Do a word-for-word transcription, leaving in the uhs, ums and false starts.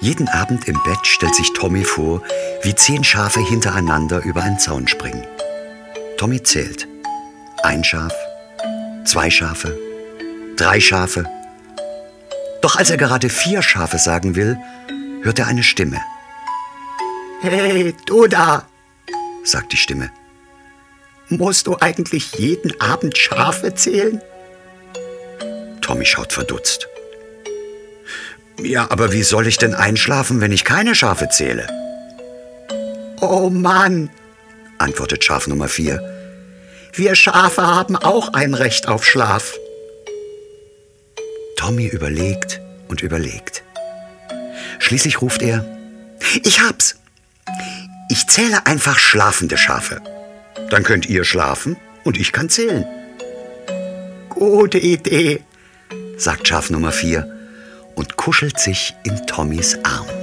Jeden Abend im Bett stellt sich Tommy vor, wie zehn Schafe hintereinander über einen Zaun springen. Tommy zählt. Ein Schaf, zwei Schafe, drei Schafe. Doch als er gerade vier Schafe sagen will, hört er eine Stimme. »Hey, du da«, sagt die Stimme. »Musst du eigentlich jeden Abend Schafe zählen?« Tommy schaut verdutzt. »Ja, aber wie soll ich denn einschlafen, wenn ich keine Schafe zähle?« »Oh Mann«, antwortet Schaf Nummer vier. »Wir Schafe haben auch ein Recht auf Schlaf.« Tommy überlegt und überlegt. Schließlich ruft er, »Ich hab's! Ich zähle einfach schlafende Schafe. Dann könnt ihr schlafen und ich kann zählen.« »Gute Idee«, sagt Schaf Nummer vier und kuschelt sich in Tommys Arm.